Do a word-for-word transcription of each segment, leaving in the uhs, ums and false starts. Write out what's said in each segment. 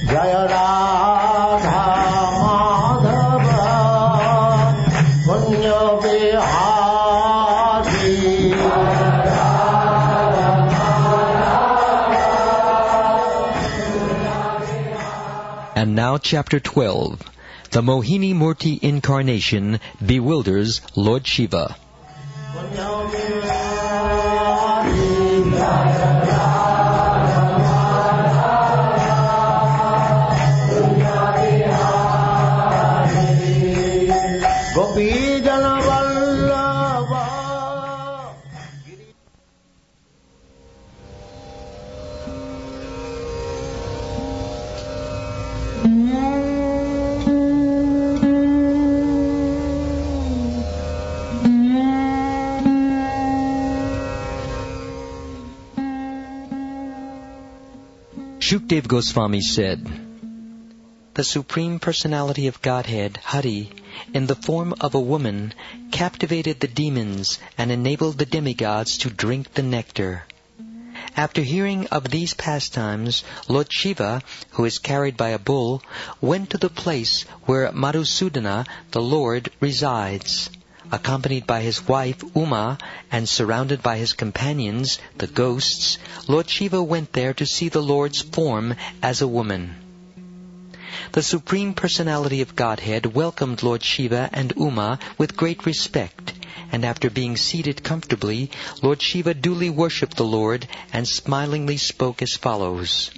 Jaya Radha Madhava Punya Vihari. And now chapter twelve. The Mohini Murti incarnation bewilders Lord Shiva. Shukdev Goswami said, "The Supreme Personality of Godhead, Hari, in the form of a woman, captivated the demons and enabled the demigods to drink the nectar. After hearing of these pastimes, Lord Shiva, who is carried by a bull, went to the place where Madhusudana, the Lord, resides. Accompanied by his wife Uma and surrounded by his companions, the ghosts, Lord Shiva went there to see the Lord's form as a woman. The Supreme Personality of Godhead welcomed Lord Shiva and Uma with great respect, and after being seated comfortably, Lord Shiva duly worshipped the Lord and smilingly spoke as follows.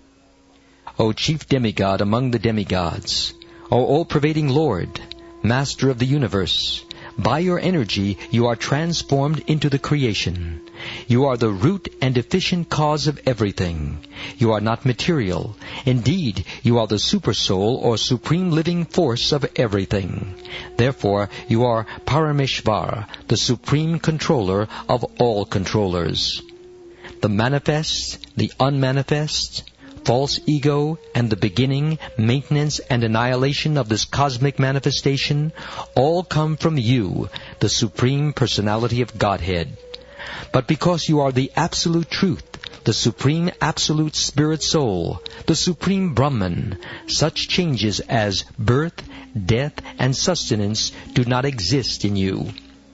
O chief demigod among the demigods, O all-pervading Lord, Master of the universe, by your energy you are transformed into the creation. You are the root and efficient cause of everything. You are not material. Indeed, you are the supersoul or supreme living force of everything. Therefore, you are Parameshvara, the supreme controller of all controllers. The manifest, the unmanifest, false ego, and the beginning, maintenance, and annihilation of this cosmic manifestation all come from you, the Supreme Personality of Godhead. But because you are the Absolute Truth, the Supreme Absolute Spirit Soul, the Supreme Brahman, such changes as birth, death, and sustenance do not exist in you.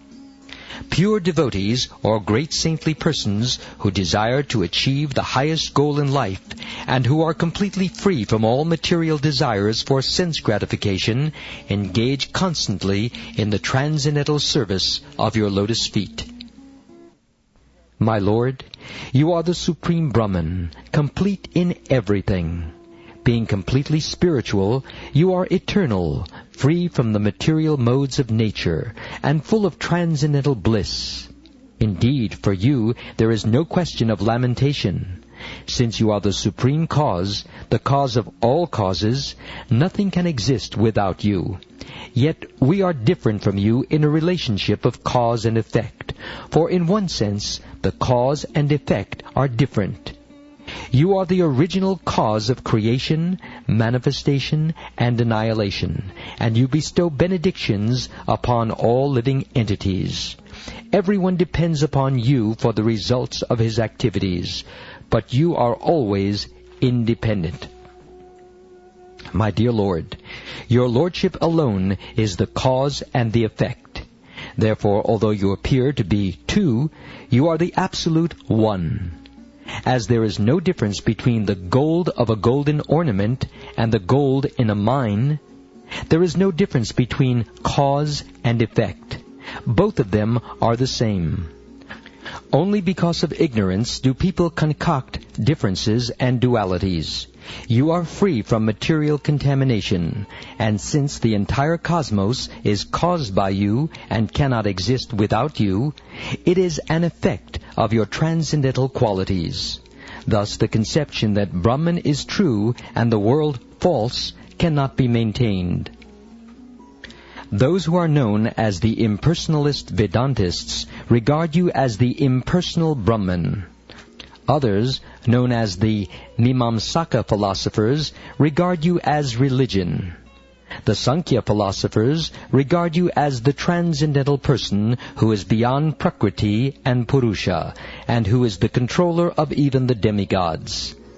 Pure devotees or great saintly persons who desire to achieve the highest goal in life and who are completely free from all material desires for sense gratification engage constantly in the transcendental service of your lotus feet. My Lord, you are the Supreme Brahman, complete in everything. Being completely spiritual, you are eternal, free from the material modes of nature, and full of transcendental bliss. Indeed, for you there is no question of lamentation. Since you are the supreme cause, the cause of all causes, nothing can exist without you. Yet we are different from you in a relationship of cause and effect, for in one sense the cause and effect are different. You are the original cause of creation, manifestation, and annihilation, and you bestow benedictions upon all living entities. Everyone depends upon you for the results of his activities, but you are always independent. My dear Lord, your Lordship alone is the cause and the effect. Therefore, although you appear to be two, you are the absolute one. As there is no difference between the gold of a golden ornament and the gold in a mine, there is no difference between cause and effect. Both of them are the same. Only because of ignorance do people concoct differences and dualities. You are free from material contamination, and since the entire cosmos is caused by you and cannot exist without you, it is an effect of your transcendental qualities. Thus the conception that Brahman is true and the world false cannot be maintained. Those who are known as the impersonalist Vedantists regard you as the impersonal Brahman. Others, known as the Mimamsaka philosophers, regard you as religion. The Sankhya philosophers regard you as the transcendental person who is beyond Prakriti and Purusha, and who is the controller of even the demigods.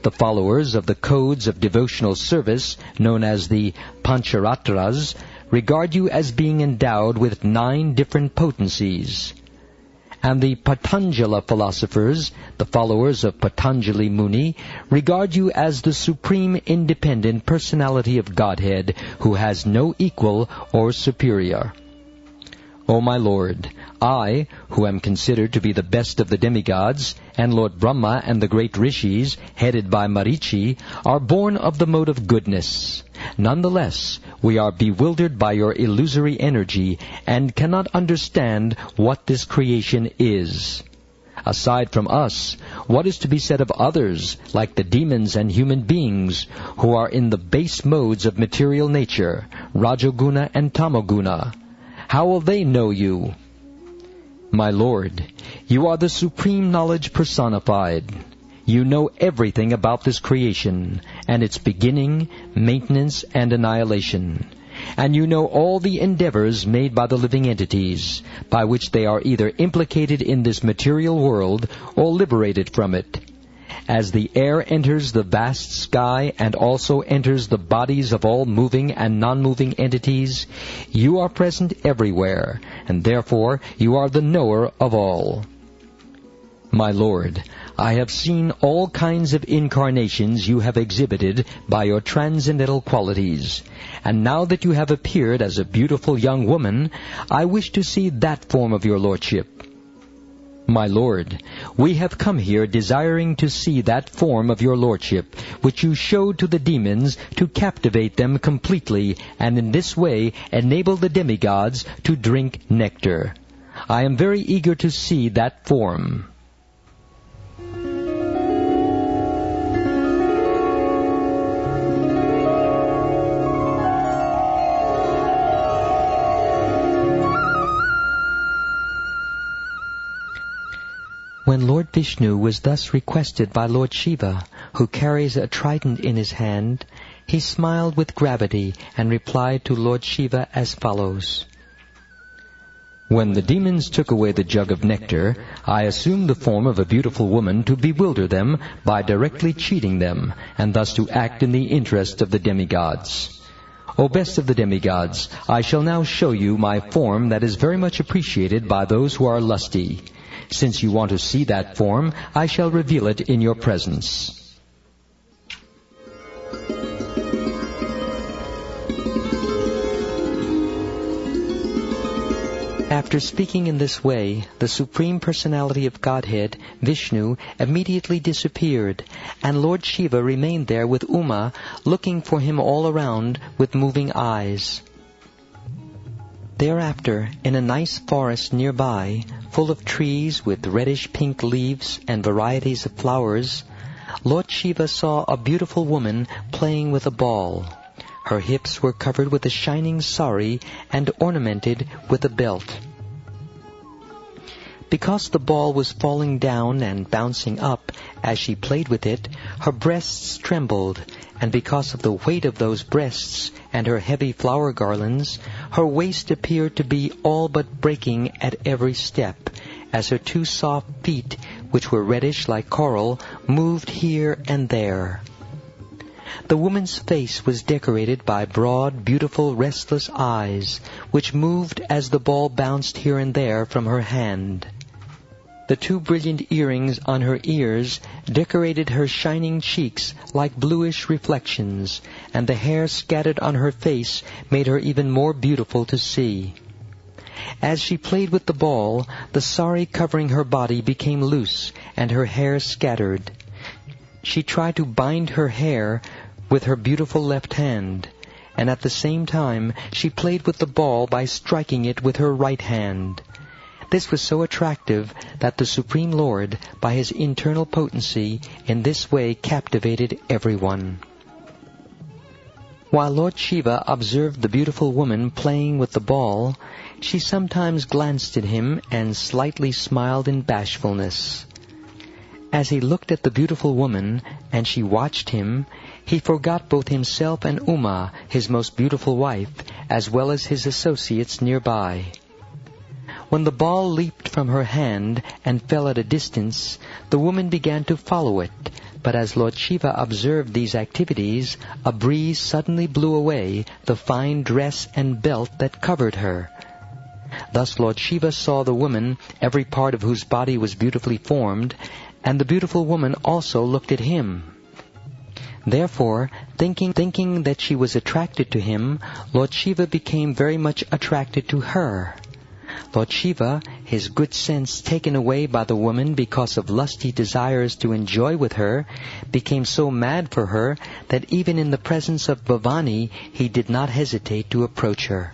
The followers of the codes of devotional service, known as the Pancharatras, regard you as being endowed with nine different potencies. And the Patanjala philosophers, the followers of Patanjali Muni, regard you as the supreme independent personality of Godhead, who has no equal or superior. O my Lord, I, who am considered to be the best of the demigods, and Lord Brahma and the great rishis, headed by Marichi, are born of the mode of goodness. Nonetheless, we are bewildered by your illusory energy and cannot understand what this creation is. Aside from us, what is to be said of others, like the demons and human beings, who are in the base modes of material nature, Rajoguna and Tamoguna? How will they know you? My Lord, you are the supreme knowledge personified. You know everything about this creation, and its beginning, maintenance, and annihilation. And you know all the endeavors made by the living entities, by which they are either implicated in this material world or liberated from it. As the air enters the vast sky and also enters the bodies of all moving and non-moving entities, you are present everywhere, and therefore you are the knower of all. My Lord, I have seen all kinds of incarnations you have exhibited by your transcendental qualities, and now that you have appeared as a beautiful young woman, I wish to see that form of your lordship. My Lord, we have come here desiring to see that form of your lordship, which you showed to the demons to captivate them completely, and in this way enable the demigods to drink nectar. I am very eager to see that form. When Lord Vishnu was thus requested by Lord Shiva, who carries a trident in his hand, he smiled with gravity and replied to Lord Shiva as follows. When the demons took away the jug of nectar, I assumed the form of a beautiful woman to bewilder them by directly cheating them, and thus to act in the interest of the demigods. O best of the demigods, I shall now show you my form that is very much appreciated by those who are lusty. Since you want to see that form, I shall reveal it in your presence. After speaking in this way, the Supreme Personality of Godhead, Vishnu, immediately disappeared, and Lord Shiva remained there with Uma, looking for him all around with moving eyes. Thereafter, in a nice forest nearby, full of trees with reddish-pink leaves and varieties of flowers, Lord Shiva saw a beautiful woman playing with a ball. Her hips were covered with a shining sari and ornamented with a belt. Because the ball was falling down and bouncing up as she played with it, her breasts trembled, and because of the weight of those breasts and her heavy flower garlands, her waist appeared to be all but breaking at every step, as her two soft feet, which were reddish like coral, moved here and there. The woman's face was decorated by broad, beautiful, restless eyes, which moved as the ball bounced here and there from her hand. The two brilliant earrings on her ears decorated her shining cheeks like bluish reflections, and the hair scattered on her face made her even more beautiful to see. As she played with the ball, the sari covering her body became loose, and her hair scattered. She tried to bind her hair with her beautiful left hand, and at the same time she played with the ball by striking it with her right hand. This was so attractive that the Supreme Lord, by his internal potency, in this way captivated everyone. While Lord Shiva observed the beautiful woman playing with the ball, she sometimes glanced at him and slightly smiled in bashfulness. As he looked at the beautiful woman and she watched him, he forgot both himself and Uma, his most beautiful wife, as well as his associates nearby. When the ball leaped from her hand and fell at a distance, the woman began to follow it, But as Lord Shiva observed these activities, a breeze suddenly blew away the fine dress and belt that covered her. Thus Lord Shiva saw the woman, every part of whose body was beautifully formed, and the beautiful woman also looked at him. Therefore, thinking, thinking that she was attracted to him, Lord Shiva became very much attracted to her. Lord Shiva, his good sense taken away by the woman because of lusty desires to enjoy with her, became so mad for her that even in the presence of Bhavani he did not hesitate to approach her.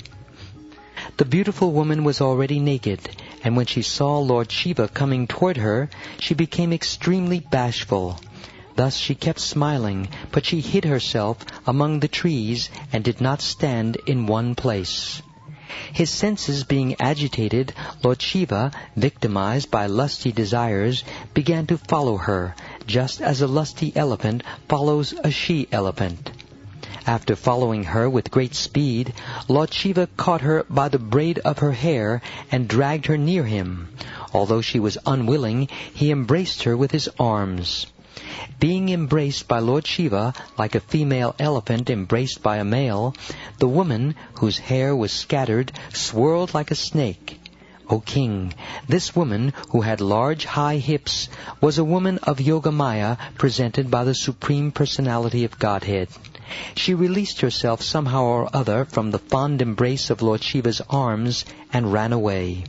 The beautiful woman was already naked, and when she saw Lord Shiva coming toward her, she became extremely bashful. Thus she kept smiling, but she hid herself among the trees and did not stand in one place. His senses being agitated, Lord Shiva, victimized by lusty desires, began to follow her, just as a lusty elephant follows a she-elephant. After following her with great speed, Lord Shiva caught her by the braid of her hair and dragged her near him. Although she was unwilling, he embraced her with his arms. Being embraced by Lord Shiva like a female elephant embraced by a male, the woman, whose hair was scattered, swirled like a snake. O king, this woman, who had large high hips, was a woman of Yogamaya presented by the Supreme Personality of Godhead. She released herself somehow or other from the fond embrace of Lord Shiva's arms and ran away.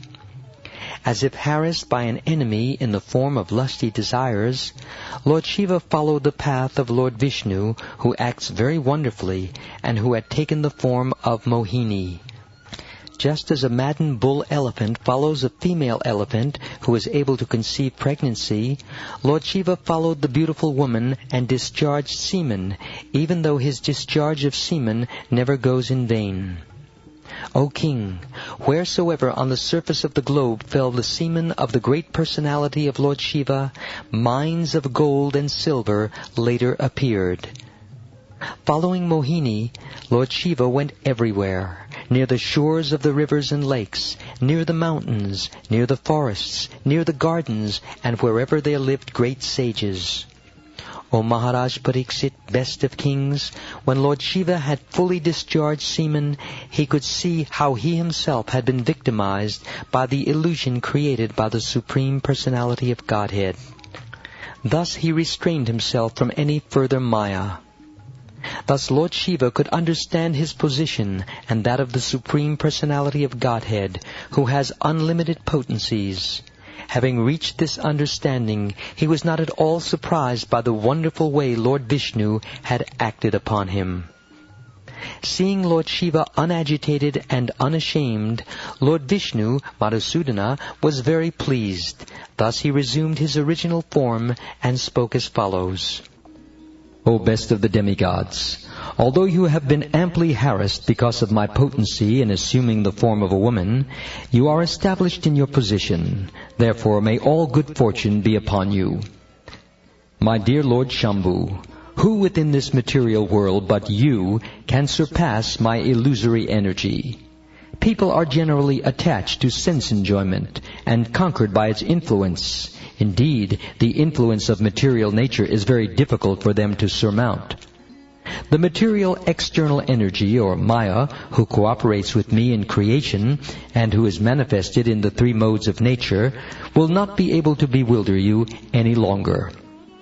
As if harassed by an enemy in the form of lusty desires, Lord Shiva followed the path of Lord Vishnu, who acts very wonderfully, and who had taken the form of Mohini. Just as a maddened bull elephant follows a female elephant who is able to conceive pregnancy, Lord Shiva followed the beautiful woman and discharged semen, even though his discharge of semen never goes in vain. O king, wheresoever on the surface of the globe fell the semen of the great personality of Lord Shiva, mines of gold and silver later appeared. Following Mohini, Lord Shiva went everywhere, near the shores of the rivers and lakes, near the mountains, near the forests, near the gardens, and wherever there lived great sages. O Maharaj Pariksit, best of kings, when Lord Shiva had fully discharged semen, he could see how he himself had been victimized by the illusion created by the Supreme Personality of Godhead. Thus he restrained himself from any further maya. Thus Lord Shiva could understand his position and that of the Supreme Personality of Godhead, who has unlimited potencies. Having reached this understanding, he was not at all surprised by the wonderful way Lord Vishnu had acted upon him. Seeing Lord Shiva unagitated and unashamed, Lord Vishnu, Madhusudana, was very pleased. Thus he resumed his original form and spoke as follows. O best of the demigods, although you have been amply harassed because of my potency in assuming the form of a woman, you are established in your position. Therefore may all good fortune be upon you. My dear Lord Shambhu, who within this material world but you can surpass my illusory energy? People are generally attached to sense enjoyment and conquered by its influence. Indeed, the influence of material nature is very difficult for them to surmount. The material external energy, or Maya, who cooperates with me in creation, and who is manifested in the three modes of nature, will not be able to bewilder you any longer.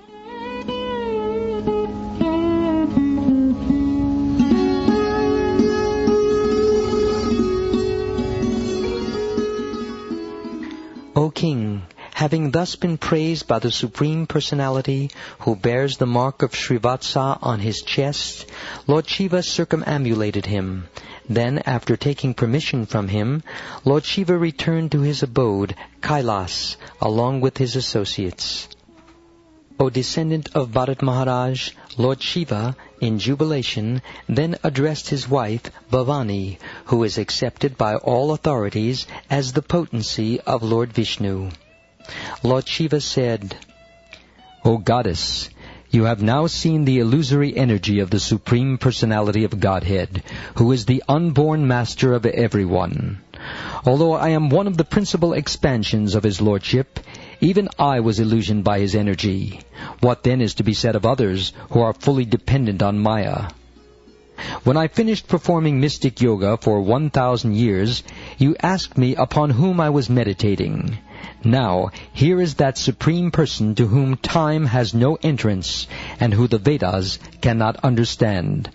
O King, having thus been praised by the Supreme Personality, who bears the mark of Srivatsa on his chest, Lord Shiva circumambulated him. Then, after taking permission from him, Lord Shiva returned to his abode, Kailas, along with his associates. O descendant of Bharat Maharaj, Lord Shiva, in jubilation, then addressed his wife, Bhavani, who is accepted by all authorities as the potency of Lord Vishnu. Lord Shiva said, O goddess, you have now seen the illusory energy of the Supreme Personality of Godhead, who is the unborn master of everyone. Although I am one of the principal expansions of his lordship, Even I was illusioned by his energy. What then is to be said of others who are fully dependent on Maya? When I finished performing mystic yoga for one thousand years, you asked me upon whom I was meditating. Now, here is that Supreme Person to whom time has no entrance, and who the Vedas cannot understand.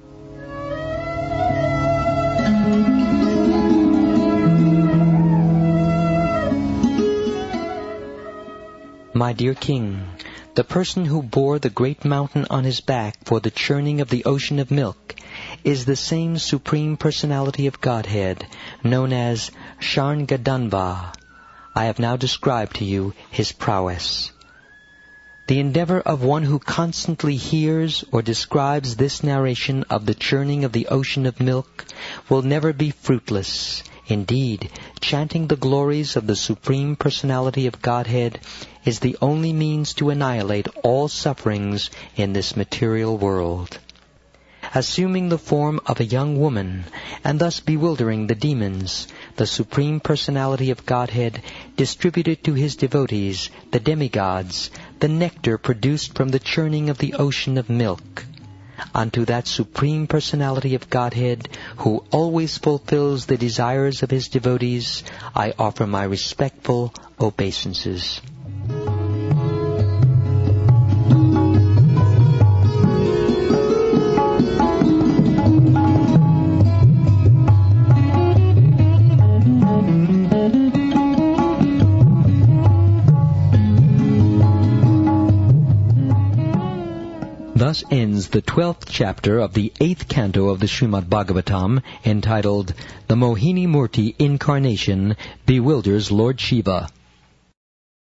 My dear King, the person who bore the great mountain on his back for the churning of the ocean of milk is the same Supreme Personality of Godhead, known as Sharngadanva. I have now described to you his prowess. The endeavor of one who constantly hears or describes this narration of the churning of the ocean of milk will never be fruitless. Indeed, chanting the glories of the Supreme Personality of Godhead is the only means to annihilate all sufferings in this material world. Assuming the form of a young woman, and thus bewildering the demons, the Supreme Personality of Godhead distributed to his devotees, the demigods, the nectar produced from the churning of the ocean of milk. Unto that Supreme Personality of Godhead, who always fulfills the desires of his devotees, I offer my respectful obeisances. Thus ends the twelfth chapter of the eighth canto of the Srimad Bhagavatam, entitled, The Mohini Murti Incarnation Bewilders Lord Shiva.